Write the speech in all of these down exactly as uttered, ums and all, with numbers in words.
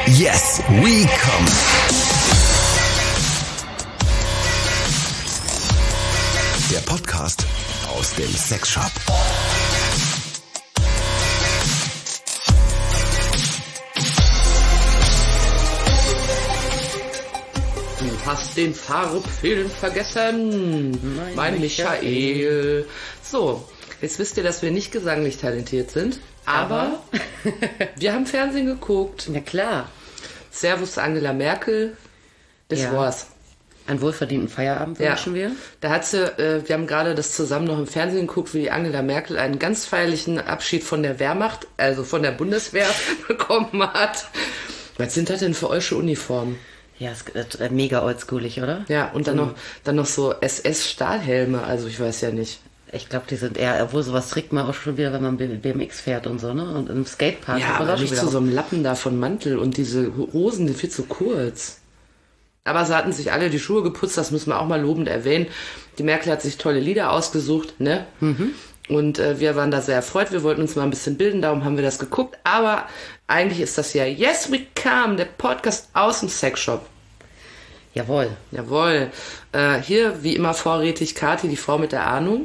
Yes, we come. Der Podcast aus dem Sexshop. Du hast den Farbfilm vergessen, mein, mein Michael. Michael. So, jetzt wisst ihr, dass wir nicht gesanglich talentiert sind, aber, aber wir haben Fernsehen geguckt. Na klar. Servus Angela Merkel, das ja. war's. Einen wohlverdienten Feierabend wünschen ja. wir. Da hat sie, äh, wir haben gerade das zusammen noch im Fernsehen geguckt, wie die Angela Merkel einen ganz feierlichen Abschied von der Wehrmacht, also von der Bundeswehr, bekommen hat. Was sind das denn für eure Uniformen? Ja, es ist äh, mega oldschoolig, oder? Ja, und dann noch, dann noch so S S-Stahlhelme, also ich weiß ja nicht. Ich glaube, die sind eher, obwohl sowas trägt man auch schon wieder, wenn man B M X fährt und so, ne? Und im Skatepark. Ja, aber nicht zu so einem Lappen da von Mantel und diese Hosen, die viel zu kurz. Aber sie hatten sich alle die Schuhe geputzt, das müssen wir auch mal lobend erwähnen. Die Merkel hat sich tolle Lieder ausgesucht, ne? Mhm. Und äh, wir waren da sehr erfreut, wir wollten uns mal ein bisschen bilden, darum haben wir das geguckt. Aber eigentlich ist das ja Yes We Come, der Podcast aus dem Sexshop. Jawohl. Jawohl. Äh, hier, wie immer vorrätig, Kathi, die Frau mit der Ahnung.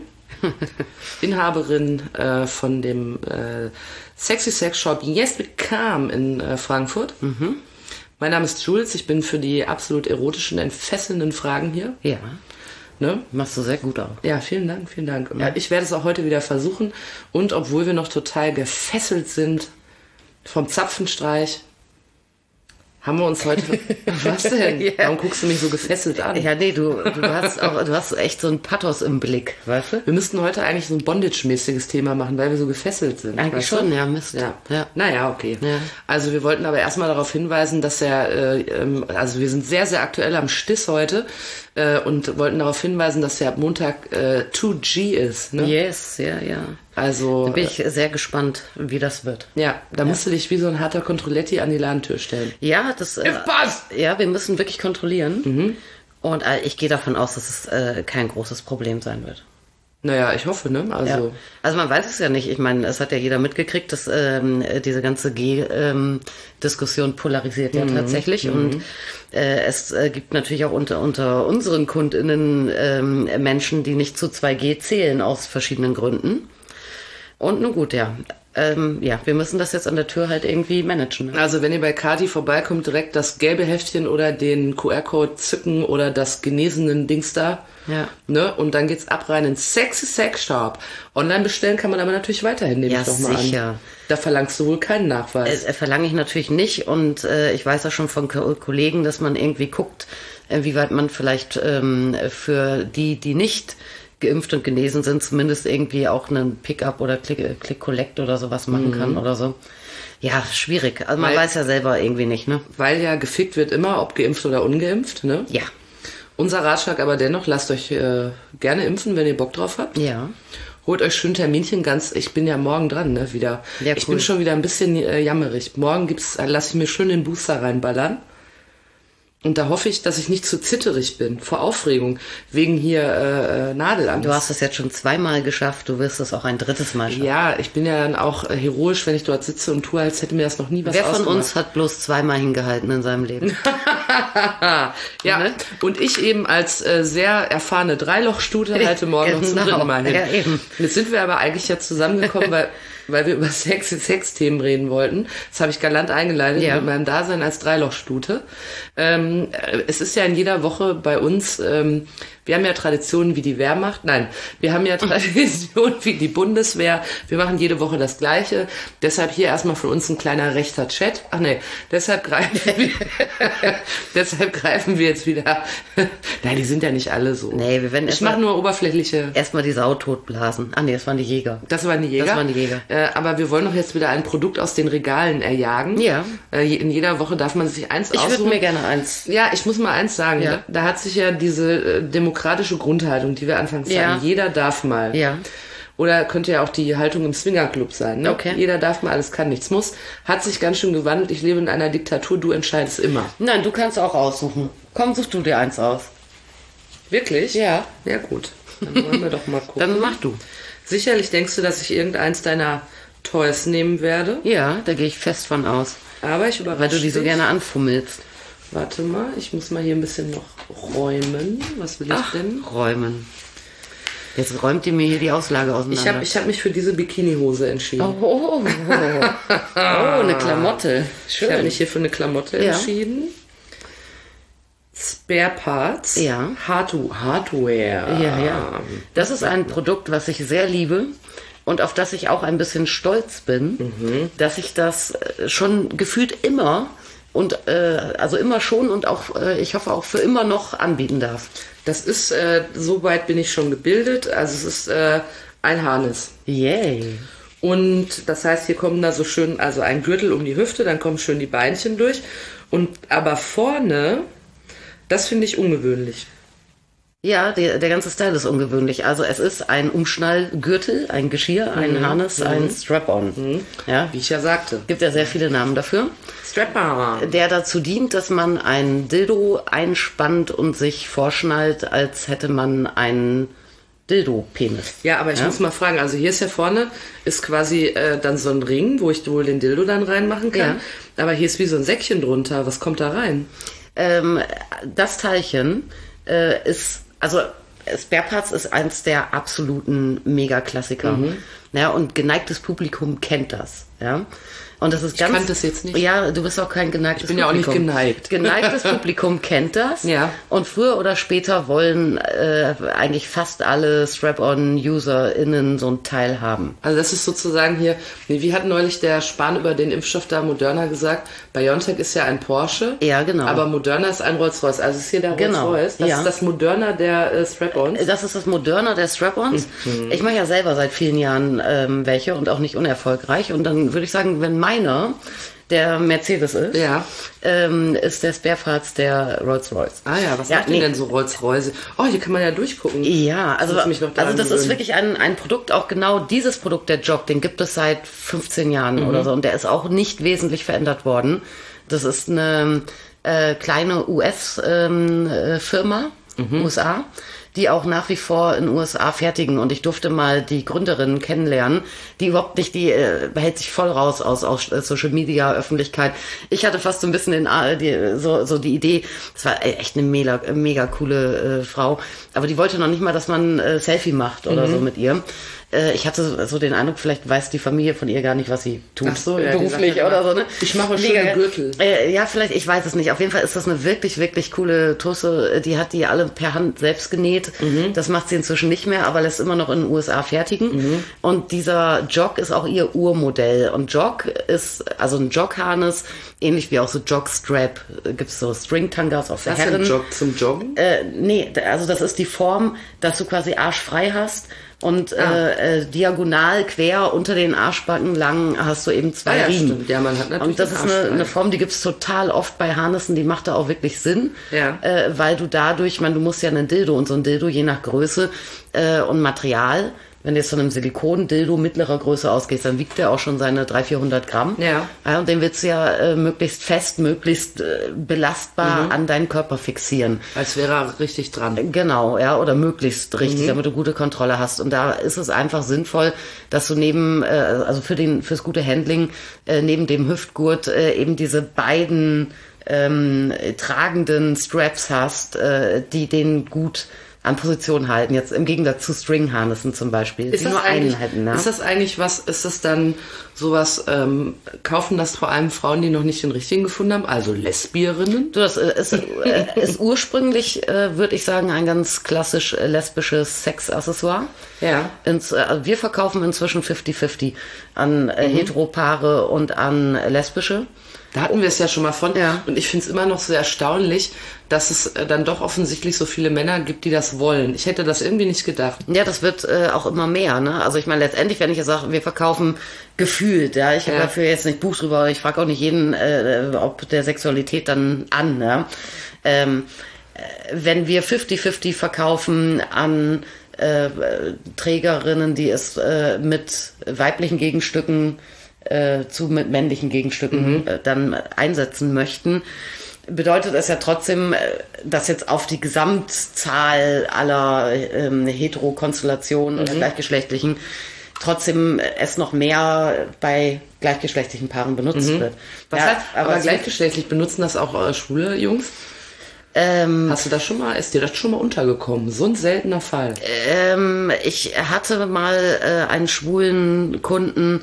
Inhaberin äh, von dem äh, Sexy Sex Shop Yes We Come in äh, Frankfurt. Mhm. Mein Name ist Jules, ich bin für die absolut erotischen, entfesselnden Fragen hier. Ja. Ne? Machst du sehr gut auch. Ja, vielen Dank, vielen Dank. Ja. Ich werde es auch heute wieder versuchen. Und obwohl wir noch total gefesselt sind vom Zapfenstreich, haben wir uns heute... Was denn? Ja. Warum guckst du mich so gefesselt an? Ja, nee, du, du, hast auch, du hast echt so einen Pathos im Blick, weißt du? Wir müssten heute eigentlich so ein Bondage-mäßiges Thema machen, weil wir so gefesselt sind. Eigentlich schon, du? ja, Mist. Ja. Ja. Naja, okay. Ja. Also wir wollten aber erstmal darauf hinweisen, dass ja, äh, also wir sind sehr, sehr aktuell am Stiss heute äh, und wollten darauf hinweisen, dass ja ab Montag äh, zwei G ist. Ne? Yes, ja, ja. Also, da bin ich sehr gespannt, wie das wird. Ja, da ja. musst du dich wie so ein harter Controletti an die Ladentür stellen. Ja, das äh, ja, wir müssen wirklich kontrollieren. Mhm. Und äh, ich gehe davon aus, dass es äh, kein großes Problem sein wird. Naja, ich hoffe, ne? Also, ja. also man weiß es ja nicht. Ich meine, es hat ja jeder mitgekriegt, dass ähm, diese ganze G-Diskussion ähm, polarisiert ja mhm. tatsächlich. Mhm. Und äh, es äh, gibt natürlich auch unter, unter unseren KundInnen ähm, Menschen, die nicht zu zwei G zählen aus verschiedenen Gründen. Und nun gut, ja. Ähm, ja, wir müssen das jetzt an der Tür halt irgendwie managen. Ne? Also wenn ihr bei Kathi vorbeikommt, direkt das gelbe Heftchen oder den Q R-Code zücken oder das genesenen Dings da. Ja. Ne? Und dann geht's ab rein in Sexy Sex Shop. Online bestellen kann man aber natürlich weiterhin, nehme ja, ich doch mal sicher. an. Da verlangst du wohl keinen Nachweis. Äh, verlange ich natürlich nicht. Und äh, ich weiß ja schon von Ko- Kollegen, dass man irgendwie guckt, inwieweit man vielleicht ähm, für die, die nicht geimpft und genesen sind, zumindest irgendwie auch einen Pick-up oder Click-Collect oder sowas machen mhm. kann oder so. Ja, schwierig. Also man weil, weiß ja selber irgendwie nicht, ne? Weil ja gefickt wird immer, ob geimpft oder ungeimpft, ne? Ja. Unser Ratschlag aber dennoch, lasst euch äh, gerne impfen, wenn ihr Bock drauf habt. Ja. Holt euch schön Terminchen ganz, ich bin ja morgen dran, ne, wieder. Ja, cool. Ich bin schon wieder ein bisschen äh, jammerig. Morgen gibt's, äh, lass ich mir schön den Booster reinballern. Und da hoffe ich, dass ich nicht zu zitterig bin, vor Aufregung, wegen hier äh, Nadelangst. Du hast es jetzt schon zweimal geschafft, du wirst es auch ein drittes Mal schaffen. Ja, ich bin ja dann auch äh, heroisch, wenn ich dort sitze und tue, als hätte mir das noch nie was Wer ausgemacht. von uns hat bloß zweimal hingehalten in seinem Leben? Ja, ne? Und ich eben als äh, sehr erfahrene Dreilochstute halte morgen genau. noch zum dritten Mal hin. Ja, eben. Jetzt sind wir aber eigentlich ja zusammengekommen, weil... weil wir über sexy Sex-Themen reden wollten. Das habe ich galant eingeleitet ja. mit meinem Dasein als Dreilochstute. Ähm, es ist ja in jeder Woche bei uns, ähm, wir haben ja Traditionen wie die Wehrmacht. Nein, wir haben ja Traditionen wie die Bundeswehr. Wir machen jede Woche das Gleiche. Deshalb hier erstmal von uns ein kleiner rechter Chat. Ach nee, deshalb greifen wir, deshalb greifen wir jetzt wieder. Nein, die sind ja nicht alle so. Nee, wir werden ich mache nur oberflächliche... Erstmal die Sau totblasen. Ah nee, das waren die Jäger. Das waren die Jäger? Das waren die Jäger. Äh, aber wir wollen doch jetzt wieder ein Produkt aus den Regalen erjagen. Ja. Äh, in jeder Woche darf man sich eins ich aussuchen. Ich würde mir gerne eins. Ja, ich muss mal eins sagen. Ja. Da, da hat sich ja diese äh, demokratische Grundhaltung, die wir anfangs ja. sagen, jeder darf mal. Ja. Oder könnte ja auch die Haltung im Swingerclub sein. Ne? Okay. Jeder darf mal, alles kann, nichts muss. Hat sich ganz schön gewandelt. Ich lebe in einer Diktatur, du entscheidest immer. Nein, du kannst auch aussuchen. Komm, such du dir eins aus. Wirklich? Ja. Ja, gut. Dann wollen wir doch mal gucken. Dann mach du. Sicherlich denkst du, dass ich irgendeins deiner Toys nehmen werde? Ja, da gehe ich fest von aus. Aber ich überrasche Weil du die so dich. gerne anfummelst. Warte mal, ich muss mal hier ein bisschen noch räumen. Was will ich Ach, denn? räumen. Jetzt räumt ihr mir hier die Auslage auseinander. Ich habe ich hab mich für diese Bikini-Hose entschieden. Oh, oh, oh. Oh, eine Klamotte. Schön. Ich habe mich hier für eine Klamotte Ja. entschieden. Spare Parts. Ja. Hard Hardware. Ja, ja. Das ist ein Produkt, was ich sehr liebe und auf das ich auch ein bisschen stolz bin, mhm. dass ich das äh, schon gefühlt immer und äh, also immer schon und auch, äh, ich hoffe auch für immer noch anbieten darf. Das ist, äh, soweit bin ich schon gebildet. Also es ist äh, ein Harness. Yay. Und das heißt, hier kommen da so schön, also ein Gürtel um die Hüfte, dann kommen schön die Beinchen durch. Und aber vorne, das finde ich ungewöhnlich. Ja, der, der ganze Style ist ungewöhnlich. Also es ist ein Umschnallgürtel, ein Geschirr, ein Mhm. Harness, Mhm. ein Strap-on. Mhm. Ja, Wie ich ja sagte. gibt ja sehr viele Namen dafür. Strap-on. Der dazu dient, dass man ein Dildo einspannt und sich vorschnallt, als hätte man einen Dildo-Penis. Ja, aber ich Ja? muss mal fragen, also hier ist ja vorne, ist quasi äh, dann so ein Ring, wo ich wohl den Dildo dann reinmachen kann. Ja. Aber hier ist wie so ein Säckchen drunter. Was kommt da rein? Ähm, das Teilchen äh, ist, also Spare Parts ist eins der absoluten Mega-Klassiker. Mhm. Ja, und geneigtes Publikum kennt das. Ja. Und das ist Ich ganz, kannte es jetzt nicht. Ja, du bist auch kein geneigtes Ich bin ja auch nicht Publikum. geneigt. Geneigtes Publikum kennt das. Ja. Und früher oder später wollen äh, eigentlich fast alle Strap-on-UserInnen so ein Teil haben. Also das ist sozusagen hier, wie wie hat neulich der Spahn über den Impfstoff da Moderna gesagt, BioNTech ist ja ein Porsche, Ja, genau. aber Moderna ist ein Rolls-Royce. Also ist hier der Genau, Rolls-Royce, das ja. ist das Moderna der äh, Strap-Ons. Das ist das Moderna der Strap-Ons. Mhm. Ich mache ja selber seit vielen Jahren ähm, welche und auch nicht unerfolgreich. Und dann würde ich sagen, wenn meiner der Mercedes ist, Ja. ähm, ist der Spare Parts der Rolls-Royce. Ah ja, was Ja, macht denn nee. denn so Rolls-Royce? Oh, hier kann man ja durchgucken. Ja, also, muss mich noch daran also das ist gewöhnen. wirklich ein, ein Produkt, auch genau dieses Produkt, der Jog, den gibt es seit fünfzehn Jahren Mhm. oder so und der ist auch nicht wesentlich verändert worden. Das ist eine äh, kleine U S-Firma, Mhm. U S A, die auch nach wie vor in U S A fertigen und ich durfte mal die Gründerin kennenlernen, die überhaupt nicht, die äh, behält sich voll raus aus, aus Social Media, Öffentlichkeit. Ich hatte fast so ein bisschen den, äh, die, so, so die Idee, das war echt eine mega, mega coole äh, Frau, aber die wollte noch nicht mal, dass man äh, Selfie macht oder Mhm. so mit ihr. Äh, ich hatte so den Eindruck, vielleicht weiß die Familie von ihr gar nicht, was sie tut, Ach so, ja, die beruflich sagt oder immer, so. Ne? ich mache Mega schöne geil. Gürtel. Äh, ja, vielleicht, ich weiß es nicht. Auf jeden Fall ist das eine wirklich, wirklich coole Tusse. Die hat die alle per Hand selbst genäht. Mhm. Das macht sie inzwischen nicht mehr, aber lässt immer noch in den U S A fertigen. Und dieser Jog ist auch ihr Urmodell. Und Jog ist, also ein Jogharness, ähnlich wie auch so Jogstrap, gibt es so Stringtangas auf der Was ist Herren. ein Jog zum Joggen? Äh, nee, also das ist die Form, dass du quasi arschfrei hast und Ah. äh, äh, diagonal quer unter den Arschbacken lang hast du eben zwei Ah ja, Riemen. stimmt. Ja, man hat natürlich Und das den ist Arsch eine, frei. eine Form, die gibt's total oft bei Harnessen, die macht da auch wirklich Sinn. Ja. Äh, weil du dadurch, man, du musst ja einen Dildo und so ein Dildo je nach Größe äh, und Material, wenn du jetzt von einem Silikon-Dildo mittlerer Größe ausgehst, dann wiegt der auch schon seine dreihundert, vierhundert Gramm. Ja. Ja, und den willst du ja äh, möglichst fest, möglichst äh, belastbar Mhm. an deinen Körper fixieren. Als wäre er richtig dran. Genau, ja, oder möglichst richtig, Mhm. damit du gute Kontrolle hast. Und da ist es einfach sinnvoll, dass du neben, äh, also für den, fürs gute Handling, äh, neben dem Hüftgurt äh, eben diese beiden ähm, tragenden Straps hast, äh, die den gut an Position halten. Jetzt im Gegensatz zu Stringharnessen zum Beispiel, Ist die das, nur einen eigentlich, hätten. Ne? ist das eigentlich was, ist das dann sowas, ähm, kaufen das vor allem Frauen, die noch nicht den richtigen gefunden haben, also Lesbierinnen? Du, das äh, ist, äh, ist ursprünglich, äh, würde ich sagen, ein ganz klassisch äh, lesbisches Sexaccessoire. Ja. Ins, äh, wir verkaufen inzwischen fünfzig fünfzig an äh, Mhm. Heteropaare und an äh, lesbische. Da hatten wir es ja schon mal von. Ja. Und ich finde es immer noch sehr erstaunlich, dass es äh, dann doch offensichtlich so viele Männer gibt, die das wollen. Ich hätte das irgendwie nicht gedacht. Ja, das wird äh, auch immer mehr. Ne? Also ich meine, letztendlich, wenn ich jetzt sage, wir verkaufen gefühlt, ja, ich habe Ja. dafür jetzt nicht Buch drüber, ich frage auch nicht jeden, äh, ob der Sexualität dann an. Ja? Ähm, äh, wenn wir fünfzig fünfzig verkaufen an äh, Trägerinnen, die es äh, mit weiblichen Gegenstücken äh, zu mit männlichen Gegenstücken Mhm. äh, dann einsetzen möchten, bedeutet es ja trotzdem, äh, dass jetzt auf die Gesamtzahl aller ähm, Hetero-Konstellationen oder gleichgeschlechtlichen trotzdem es noch mehr bei gleichgeschlechtlichen Paaren benutzt mhm. wird. Was ja, heißt, aber, aber gleichgeschlechtlich benutzen das auch äh, schwule Jungs? Ähm, Hast du das schon mal, ist dir das schon mal untergekommen? So ein seltener Fall. Ähm, ich hatte mal äh, einen schwulen Kunden,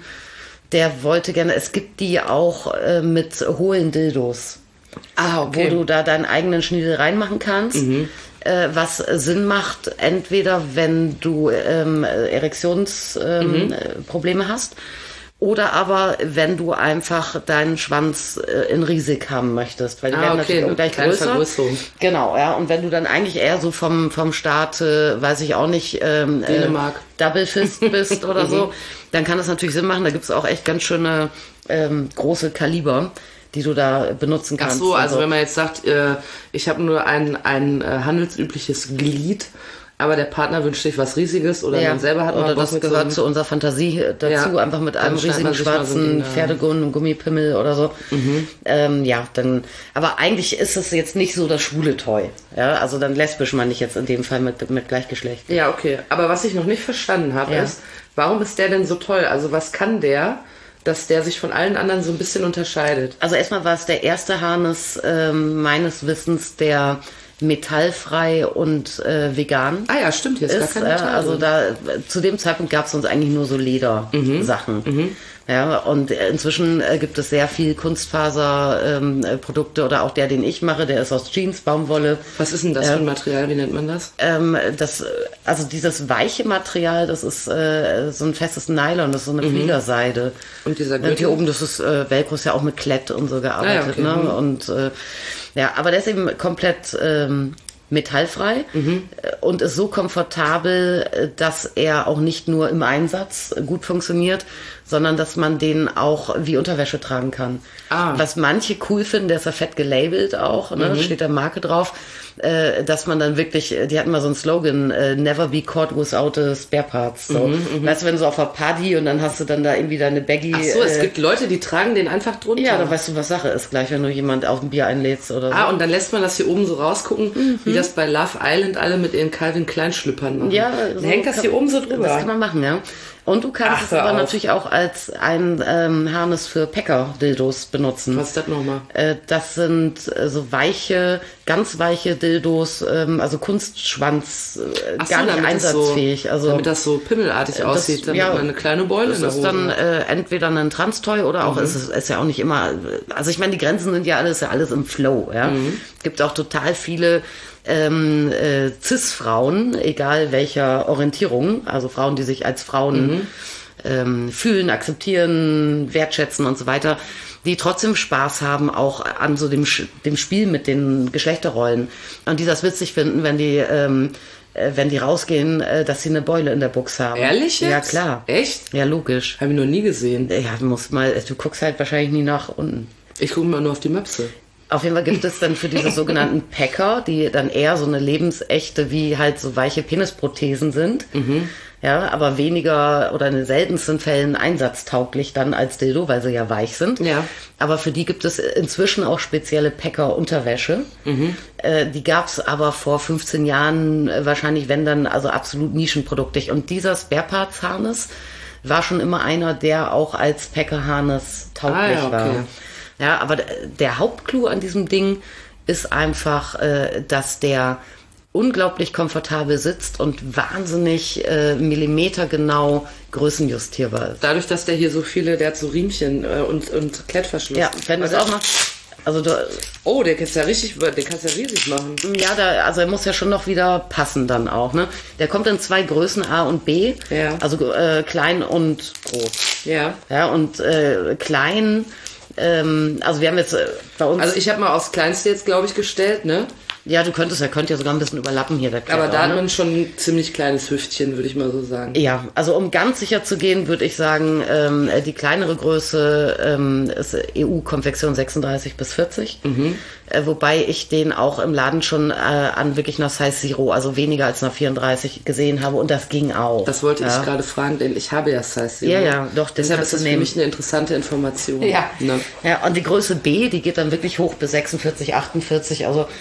der wollte gerne, es gibt die auch äh, mit hohlen Dildos. Ah, okay. Wo du da deinen eigenen Schniedel reinmachen kannst. Mhm. Äh, was Sinn macht, entweder wenn du ähm, Erektionsprobleme ähm, mhm. hast, oder aber wenn du einfach deinen Schwanz äh, in riesig haben möchtest, weil die ah, werden okay, natürlich auch gleich größer. Genau, ja. Und wenn du dann eigentlich eher so vom vom Staat, äh, weiß ich auch nicht, ähm, Dänemark. Äh, Double Fist bist oder so, dann kann das natürlich Sinn machen. Da gibt's auch echt ganz schöne ähm, große Kaliber, die du da benutzen kannst. Ach so, also, also wenn man jetzt sagt, äh, ich habe nur ein ein äh, handelsübliches Glied, aber der Partner wünscht sich was Riesiges oder ja, man selber hat oder mal das gehört so zu unserer Fantasie dazu, ja, einfach mit einem riesigen schwarzen so Pferdegund, Gummipimmel oder so. Mhm. Ähm, ja, dann, aber eigentlich ist es jetzt nicht so das schwule Toy. Ja, also dann lesbisch meine ich jetzt in dem Fall mit, mit Gleichgeschlecht. Ja, okay. Aber was ich noch nicht verstanden habe, ja. ist, warum ist der denn so toll? Also was kann der, dass der sich von allen anderen so ein bisschen unterscheidet? Also erstmal war es der erste Harness ähm, meines Wissens, der metallfrei und äh, vegan. Ah ja, stimmt, jetzt ist, gar kein Metall. Äh, also da zu dem Zeitpunkt gab es uns eigentlich nur so Ledersachen. Mhm. Mhm. Ja, und inzwischen äh, gibt es sehr viel Kunstfaserprodukte ähm, oder auch der, den ich mache, der ist aus Jeans, Baumwolle. Was ist denn das äh, für ein Material? Wie nennt man das? Ähm, das also dieses weiche Material, das ist äh, so ein festes Nylon, das ist so eine mhm. Fliegerseide. Und dieser Gürtel? Und hier oben, das ist äh, Velcro, ist ja auch mit Klett und so gearbeitet. Ah, ja, okay. Ne? Und äh, ja, aber der ist eben komplett ähm, metallfrei mhm. und ist so komfortabel, dass er auch nicht nur im Einsatz gut funktioniert, sondern dass man den auch wie Unterwäsche tragen kann. Ah. Was manche cool finden, der ist ja fett gelabelt auch, ne? Mhm. Steht da Marke drauf, äh, dass man dann wirklich, die hatten mal so einen Slogan, äh, never be caught without a spare parts. So. Mhm, weißt du, wenn du so auf einer Party und dann hast du dann da irgendwie deine Baggy. Ach so, äh, es gibt Leute, die tragen den einfach drunter. Ja, dann weißt du, was Sache ist gleich, wenn du jemand auf ein Bier einlädst oder so. Ah, und dann lässt man das hier oben so rausgucken, mhm. wie das bei Love Island alle mit ihren Calvin Klein Schlüppern machen. Ja, so hängt das hier oben so drüber. Das kann man machen, ja. Und du kannst Ach, es aber auf. natürlich auch als ein ähm, Harness für Packer-Dildos benutzen. Was ist das nochmal? Äh, das sind äh, so weiche, ganz weiche Dildos, ähm, also Kunstschwanz, äh, Ach gar so, nicht einsatzfähig. So, also, damit das so pimmelartig das, aussieht, damit ja, man eine kleine Beule in der Hose. Das ist dann äh, entweder ein Trans-Toy oder auch, mhm. ist es ist ja auch nicht immer, also ich meine, die Grenzen sind ja alles, ja alles im Flow. Ja? Mhm. Gibt auch total viele Ähm, äh, Cis-Frauen, egal welcher Orientierung, also Frauen, die sich als Frauen mhm. ähm, fühlen, akzeptieren, wertschätzen und so weiter, die trotzdem Spaß haben auch an so dem, dem Spiel mit den Geschlechterrollen und die das witzig finden, wenn die ähm, äh, wenn die rausgehen, äh, dass sie eine Beule in der Box haben. Ehrlich jetzt? Ja, klar. Echt? Ja, logisch. Habe ich noch nie gesehen. Ja, du musst mal, du guckst halt wahrscheinlich nie nach unten. Ich gucke mal nur auf die Möpse. Auf jeden Fall gibt es dann für diese sogenannten Packer, die dann eher so eine lebensechte, wie halt so weiche Penisprothesen sind. Mhm. Ja, aber weniger oder in den seltensten Fällen einsatztauglich dann als Dildo, weil sie ja weich sind. Ja. Aber für die gibt es inzwischen auch spezielle Packer-Unterwäsche. Mhm. Äh, die gab es aber vor fünfzehn Jahren wahrscheinlich, wenn dann, also absolut nischenproduktig. Und dieser Spare-Parts-Harness war schon immer einer, der auch als Packer-Harness tauglich ah, ja, okay. war. Ja, aber der Hauptclou an diesem Ding ist einfach, äh, dass der unglaublich komfortabel sitzt und wahnsinnig äh, millimetergenau größenjustierbar ist. Dadurch, dass der hier so viele, der hat so Riemchen äh, und, und Klettverschluss. Ja, wenn du es auch noch... Also du, oh, der kannst ja richtig, den kannst ja riesig machen. Ja, da, also er muss ja schon noch wieder passen dann auch, ne? Der kommt in zwei Größen, A und B. Ja. Also äh, klein und groß. Ja. Ja, und äh, klein... Also wir haben jetzt bei uns... Also ich habe mal aufs Kleinste jetzt, glaube ich, gestellt, ne? Ja, du könntest, er könnte ja sogar ein bisschen überlappen hier, der Kletter. Aber da hat man schon ein ziemlich kleines Hüftchen, würde ich mal so sagen. Ja, also um ganz sicher zu gehen, würde ich sagen, ähm, die kleinere Größe ähm, ist E U-Konfektion sechsunddreißig bis vierzig. Mhm. Äh, wobei ich den auch im Laden schon äh, an wirklich einer Size Zero, also weniger als einer vierunddreißig gesehen habe und das ging auch. Das wollte ja. ich gerade fragen, denn ich habe ja Size Zero. Ja, ja, doch. Deshalb ist das für mich eine interessante Information. Ja. Ne? Ja, und die Größe B, die geht dann wirklich hoch bis sechsundvierzig, achtundvierzig, also... Kann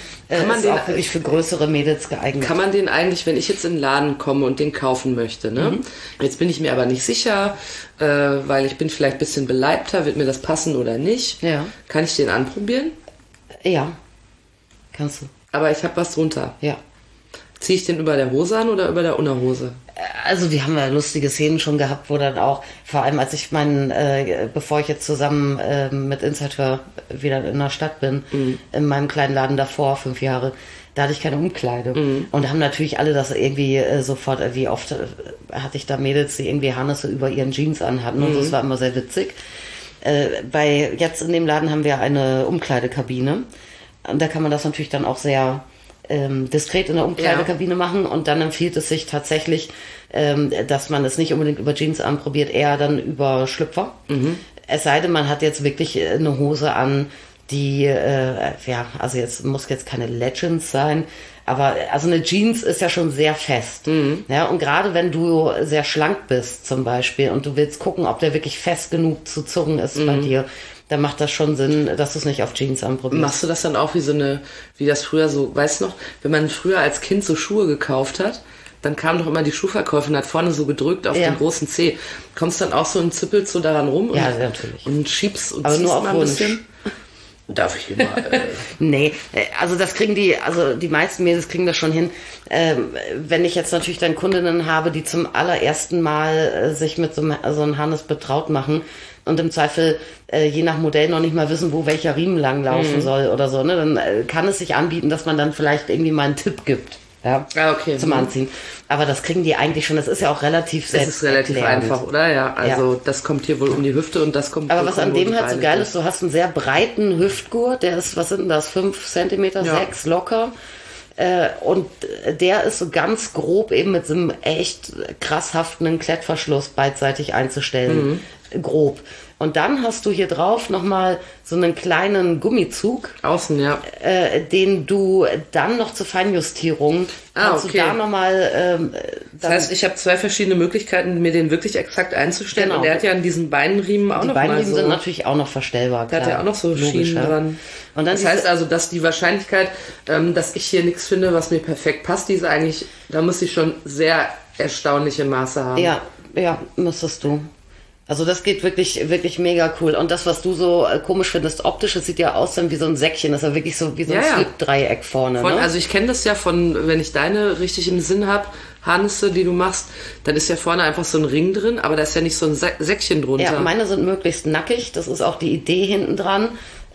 man ist den auch wirklich für größere Mädels geeignet. Kann man den eigentlich, wenn ich jetzt in den Laden komme und den kaufen möchte, ne? Mhm. Jetzt bin ich mir aber nicht sicher, äh, weil ich bin vielleicht ein bisschen beleibter, wird mir das passen oder nicht. Ja. Kann ich den anprobieren? Ja, kannst du. Aber ich habe was drunter. Ja. Ziehe ich den über der Hose an oder über der Unterhose? Also wir haben ja lustige Szenen schon gehabt, wo dann auch, vor allem als ich meinen, äh, bevor ich jetzt zusammen äh, mit Inside Her wieder in der Stadt bin, mhm. in meinem kleinen Laden davor, fünf Jahre, da hatte ich keine Umkleide. Mhm. Und haben natürlich alle das irgendwie äh, sofort, äh, wie oft äh, hatte ich da Mädels, die irgendwie Harnisse über ihren Jeans anhatten, mhm. und das war immer sehr witzig. Äh, bei, jetzt in dem Laden haben wir eine Umkleidekabine. Und da kann man das natürlich dann auch sehr ähm, diskret in der Umkleidekabine ja. machen. Und dann empfiehlt es sich tatsächlich, ähm, dass man es nicht unbedingt über Jeans anprobiert, eher dann über Schlüpfer. Mhm. Es sei denn, man hat jetzt wirklich eine Hose an, die, äh, ja, also jetzt muss jetzt keine Legends sein, aber also eine Jeans ist ja schon sehr fest. Mhm. Ja, und gerade wenn du sehr schlank bist zum Beispiel und du willst gucken, ob der wirklich fest genug zu zurren ist mhm. bei dir, dann macht das schon Sinn, dass du es nicht auf Jeans anprobierst. Machst du das dann auch wie so eine, wie das früher so, weißt du noch, wenn man früher als Kind so Schuhe gekauft hat, dann kam doch immer die Schuhverkäuferin, hat vorne so gedrückt auf ja. den großen Zeh. Kommst dann auch so und zippelst so daran rum? Ja, und, natürlich. Und schiebst und aber ziehst nur auf mal ein Wunsch. bisschen? Darf ich immer? Äh nee, also das kriegen die, also die meisten Mädels kriegen das schon hin. Ähm, wenn ich jetzt natürlich dann Kundinnen habe, die zum allerersten Mal äh, sich mit so, so einem Harness betraut machen und im Zweifel äh, je nach Modell noch nicht mal wissen, wo welcher Riemen langlaufen mhm. soll oder so, ne, dann äh, kann es sich anbieten, dass man dann vielleicht irgendwie mal einen Tipp gibt. Ja, ah, okay. Zum Anziehen. Aber das kriegen die eigentlich schon. Das ist ja auch relativ selbst. Das ist relativ erklärend. Einfach, oder? Ja, also ja. das kommt hier wohl um die Hüfte und das kommt. Aber was an dem halt so geil ist, du hast einen sehr breiten Hüftgurt. Der ist, was sind denn das? Fünf Zentimeter, ja. sechs locker. Äh, und der ist so ganz grob eben mit so einem echt krass haftenden Klettverschluss beidseitig einzustellen. Mhm. Grob. Und dann hast du hier drauf nochmal so einen kleinen Gummizug. Außen, ja. Äh, den du dann noch zur Feinjustierung ah, kannst okay. du da nochmal... Ähm, das heißt, ich habe zwei verschiedene Möglichkeiten, mir den wirklich exakt einzustellen. Genau. Und der hat ja an diesen Beinriemen auch die noch Beinriemen mal so... sind natürlich auch noch verstellbar. Der hat ja auch noch so Schienen ja. dran. Und dann das heißt also, dass die Wahrscheinlichkeit, ähm, dass ich hier nichts finde, was mir perfekt passt, die ist eigentlich, da muss ich schon sehr erstaunliche Maße haben. Ja, ja, müsstest du. Also das geht wirklich, wirklich mega cool. Und das, was du so äh, komisch findest, optisch, das sieht ja aus dann wie so ein Säckchen. Das ist ja wirklich so wie so ein ja, Slip-Dreieck vorne. Von, ne? Also ich kenne das ja von, wenn ich deine richtig im Sinn habe, Harnisse, die du machst, dann ist ja vorne einfach so ein Ring drin, aber da ist ja nicht so ein Sä- Säckchen drunter. Ja, meine sind möglichst nackig. Das ist auch die Idee hinten dran.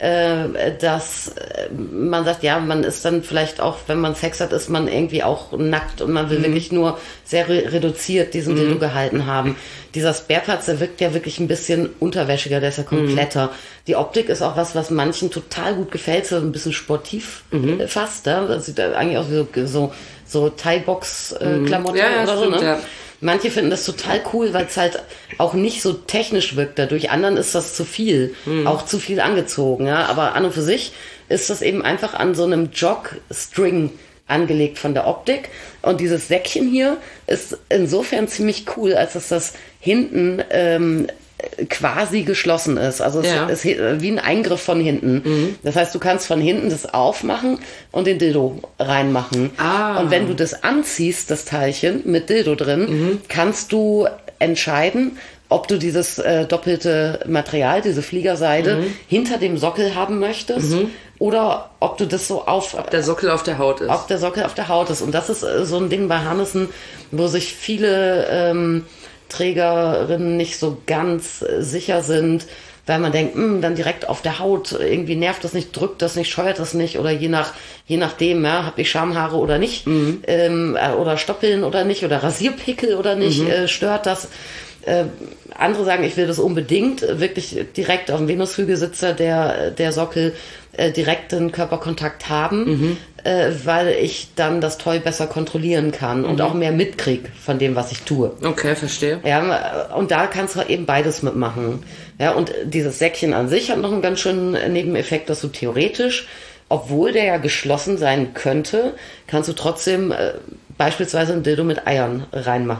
Dass man sagt, ja, man ist dann vielleicht auch, wenn man Sex hat, ist man irgendwie auch nackt und man will mhm. wirklich nur sehr re- reduziert diesen mhm. Dildo gehalten haben. Dieser Spareplatz, der wirkt ja wirklich ein bisschen unterwäschiger, der ist ja kompletter. Mhm. Die Optik ist auch was, was manchen total gut gefällt, so ein bisschen sportiv mhm. fast. Ja? Das sieht eigentlich aus wie so, so, so Thai-Box-Klamotten ja, ja, oder stimmt, so, ne? Ja. Manche finden das total cool, weil es halt auch nicht so technisch wirkt dadurch. Anderen ist das zu viel, mhm. auch zu viel angezogen. Ja, aber an und für sich ist das eben einfach an so einem Jog-String angelegt von der Optik. Und dieses Säckchen hier ist insofern ziemlich cool, als dass das hinten ähm, quasi geschlossen ist. Also es ja. ist wie ein Eingriff von hinten. Mhm. Das heißt, du kannst von hinten das aufmachen und den Dildo reinmachen. Ah. Und wenn du das anziehst, das Teilchen mit Dildo drin, mhm. kannst du entscheiden, ob du dieses äh, doppelte Material, diese Fliegerseide, mhm. hinter dem Sockel haben möchtest mhm. oder ob du das so auf... Ob der Sockel auf der Haut ist. Ob der Sockel auf der Haut ist. Und das ist äh, so ein Ding bei Harnissen, wo sich viele... Ähm, Trägerinnen nicht so ganz sicher sind, weil man denkt, mh, dann direkt auf der Haut, irgendwie nervt das nicht, drückt das nicht, scheuert das nicht oder je nach je nachdem, ja, habe ich Schamhaare oder nicht, mhm. ähm, oder Stoppeln oder nicht oder Rasierpickel oder nicht, mhm. äh, stört das. Äh, andere sagen, ich will das unbedingt, wirklich direkt auf dem Venushügelsitzer der, der Sockel äh, direkten Körperkontakt haben, mhm. äh, weil ich dann das Toy besser kontrollieren kann mhm. und auch mehr mitkrieg von dem, was ich tue. Okay, verstehe. Ja, und da kannst du eben beides mitmachen. Ja, und dieses Säckchen an sich hat noch einen ganz schönen Nebeneffekt, dass du theoretisch, obwohl der ja geschlossen sein könnte, kannst du trotzdem äh, beispielsweise ein Dildo mit Eiern reinmachen.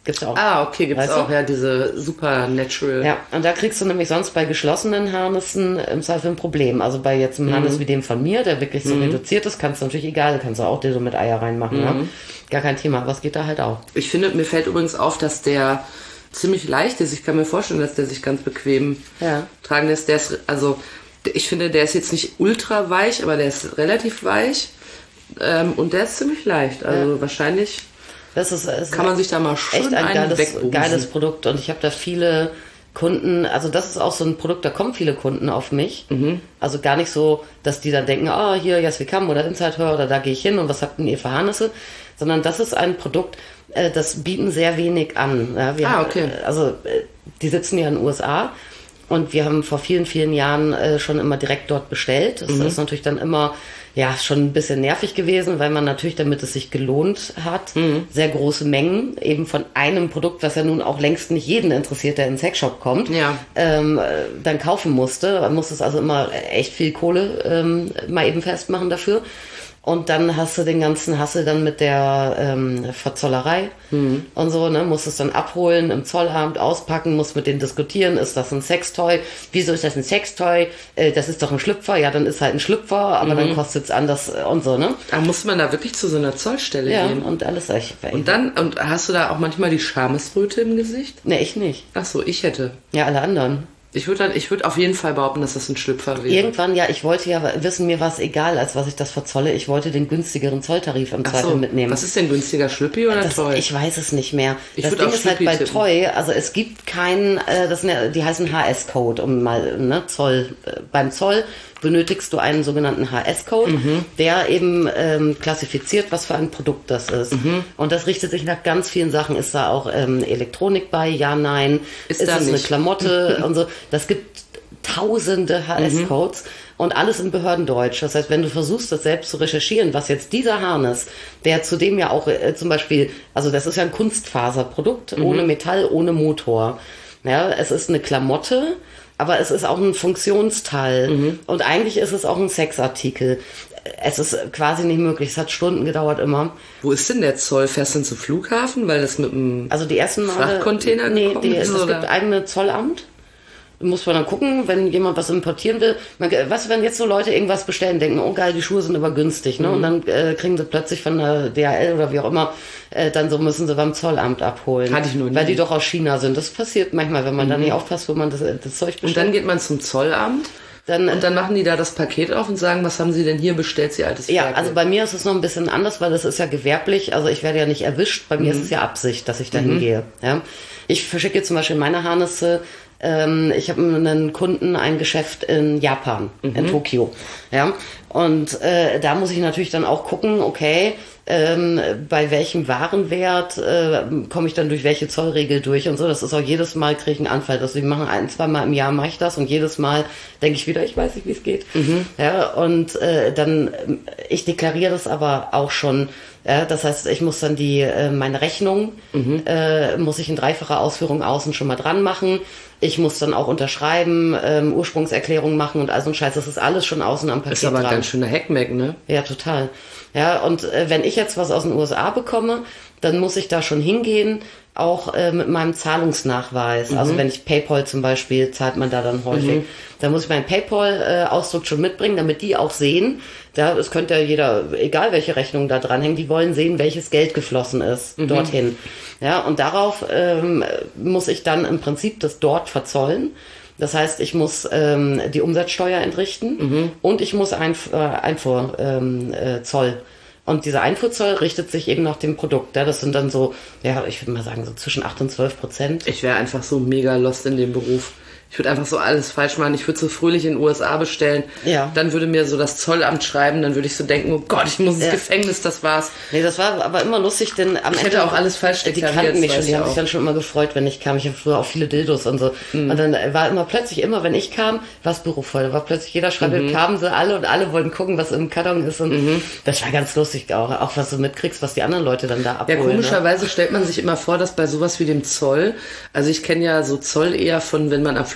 Gibt's auch. Ah, okay, gibt's Weißt auch, du? ja, diese Supernatural. Ja, und da kriegst du nämlich sonst bei geschlossenen Harnissen im Zweifel ein Problem. Also bei jetzt einem mhm. Harniss wie dem von mir, der wirklich so mhm. reduziert ist, kannst du natürlich egal, kannst du auch Dildo mit Eier reinmachen. Mhm. Ja? Gar kein Thema, was geht da halt auch. Ich finde, mir fällt übrigens auf, dass der ziemlich leicht ist. Ich kann mir vorstellen, dass der sich ganz bequem ja. tragen lässt. Der ist, also, ich finde, der ist jetzt nicht ultra weich, aber der ist relativ weich. Ähm, und der ist ziemlich leicht. Also ja. wahrscheinlich... Das ist, ist kann man sich da mal schön echt ein geiles, wegbusen. geiles Produkt. Und ich habe da viele Kunden, also das ist auch so ein Produkt, da kommen viele Kunden auf mich. Mhm. Also gar nicht so, dass die dann denken, ah, oh, hier, Yes We Come oder Inside Her oder da gehe ich hin und was habt denn ihr für Harnisse? Sondern das ist ein Produkt, äh, das bieten sehr wenig an. Ja, wir ah, okay. Haben, also äh, die sitzen ja in den U S A und wir haben vor vielen, vielen Jahren äh, schon immer direkt dort bestellt. Das mhm. ist natürlich dann immer... ja, schon ein bisschen nervig gewesen, weil man natürlich, damit es sich gelohnt hat, mhm. sehr große Mengen eben von einem Produkt, was ja nun auch längst nicht jeden interessiert, der in den Sexshop kommt, ja. ähm, dann kaufen musste. Man musste es also immer echt viel Kohle ähm, mal eben festmachen dafür. Und dann hast du den ganzen Hassel dann mit der ähm, Verzollerei mhm. und so, ne, musst es dann abholen, im Zollamt auspacken, musst mit denen diskutieren, ist das ein Sextoy? Wieso ist das ein Sextoy? Äh, das ist doch ein Schlüpfer, ja, dann ist halt ein Schlüpfer, aber mhm. dann kostet es anders und so, ne? Da muss man da wirklich zu so einer Zollstelle ja, gehen. Ja, und alles echt. Und dann, und hast du da auch manchmal die Schamesröte im Gesicht? Ne, ich nicht. Ach so, ich hätte. Ja, alle anderen. Ich würde ich würde auf jeden Fall behaupten, dass das ein Schlüpfer wäre. Irgendwann, ja, ich wollte ja wissen, mir war es egal, als was ich das verzolle. Ich wollte den günstigeren Zolltarif im Ach Zweifel so. mitnehmen. Was ist denn günstiger, Schlüppi oder das, Toy? Ich weiß es nicht mehr. Ich das Ding ist halt bei tippen. Toy, also es gibt keinen, äh, das, die heißen H S-Code, um mal, ne, Zoll, äh, beim Zoll benötigst du einen sogenannten H S-Code, mhm. der eben ähm, klassifiziert, was für ein Produkt das ist. Mhm. Und das richtet sich nach ganz vielen Sachen. Ist da auch ähm, Elektronik bei? Ja, nein. Ist, ist da es nicht. eine Klamotte und so? Das gibt tausende H S-Codes mhm. und alles in Behördendeutsch. Das heißt, wenn du versuchst, das selbst zu recherchieren, was jetzt dieser Harness, der zudem ja auch äh, zum Beispiel, also das ist ja ein Kunstfaserprodukt, mhm. ohne Metall, ohne Motor. Ja, es ist eine Klamotte, aber es ist auch ein Funktionsteil. Mhm. Und eigentlich ist es auch ein Sexartikel. Es ist quasi nicht möglich. Es hat Stunden gedauert immer. Wo ist denn der Zoll? Fährst du denn zum Flughafen, weil das mit einem also die ersten Male, Frachtcontainer nee, gekommen die, ist? Es oder? gibt eigene Zollamt. Muss man dann gucken, wenn jemand was importieren will. Man, was, wenn jetzt so Leute irgendwas bestellen, denken, oh geil, die Schuhe sind aber günstig, ne? Mhm. Und dann äh, kriegen sie plötzlich von der D H L oder wie auch immer, äh, dann so müssen sie beim Zollamt abholen. Hatte ich nur nie. Weil die doch aus China sind. Das passiert manchmal, wenn man mhm. da nicht aufpasst, wo man das, das Zeug bestellt. Und dann geht man zum Zollamt. Dann, und dann machen die da das Paket auf und sagen, was haben sie denn hier bestellt, sie altes Ferkel? Ja, also bei mir ist es noch ein bisschen anders, weil das ist ja gewerblich, also ich werde ja nicht erwischt, bei mhm. mir ist es ja Absicht, dass ich dahin mhm. gehe. Ja? Ich verschicke zum Beispiel meine Harnisse, ähm, ich habe einen Kunden, ein Geschäft in Japan, mhm. in Tokio. Ja? Und äh, da muss ich natürlich dann auch gucken, okay, ähm, bei welchem Warenwert äh, komme ich dann durch welche Zollregel durch und so. Das ist auch jedes Mal kriege ich einen Anfall. Also ich mache ein, zwei Mal im Jahr mache ich das und jedes Mal denke ich wieder, ich weiß nicht, wie es geht. Mhm. Ja, und äh, dann, ich deklariere das aber auch schon. Ja, das heißt, ich muss dann die äh, meine Rechnung mhm. äh, muss ich in dreifacher Ausführung außen schon mal dran machen. Ich muss dann auch unterschreiben, ähm, Ursprungserklärung machen und all so ein Scheiß. Das ist alles schon außen am Paket dran. Ist aber ein dran. ganz schöner Hackmack, ne? Ja, total. Ja, und äh, wenn ich jetzt was aus den U S A bekomme, dann muss ich da schon hingehen, auch äh, mit meinem Zahlungsnachweis. Mhm. Also wenn ich PayPal zum Beispiel, zahlt man da dann häufig. Mhm. Da muss ich meinen PayPal-Ausdruck schon mitbringen, damit die auch sehen, da es könnte ja jeder, egal welche Rechnung da dranhängen, die wollen sehen, welches Geld geflossen ist mhm. dorthin. Ja, und darauf ähm, muss ich dann im Prinzip das dort verzollen. Das heißt, ich muss ähm, die Umsatzsteuer entrichten mhm. und ich muss Einf- äh, Einfuhrzoll. Ähm, äh, Zoll. Und dieser Einfuhrzoll richtet sich eben nach dem Produkt. Ja, das sind dann so, ja, ich würde mal sagen, so zwischen acht und zwölf Prozent. Ich wäre einfach so mega lost in dem Beruf. Ich würde einfach so alles falsch machen. Ich würde so fröhlich in den U S A bestellen. Ja. Dann würde mir so das Zollamt schreiben. Dann würde ich so denken, oh Gott, ich muss ins ja. Gefängnis, das war's. Nee, das war aber immer lustig, denn am ich Ende... hätte auch alles falsch deklariert. Die kannten mich schon, die haben sich dann schon immer gefreut, wenn ich kam. Ich habe früher auch viele Dildos und so. Mhm. Und dann war immer plötzlich, immer wenn ich kam, war das Büro voll. Da war plötzlich jeder schreibt, mhm. kamen sie alle und alle wollten gucken, was im Karton ist. Und mhm. das war ganz lustig auch. Auch was du mitkriegst, was die anderen Leute dann da abholen. Ja, komischerweise ne? stellt man sich immer vor, dass bei sowas wie dem Zoll, also ich kenne ja so Zoll eher von, wenn man am Flughafen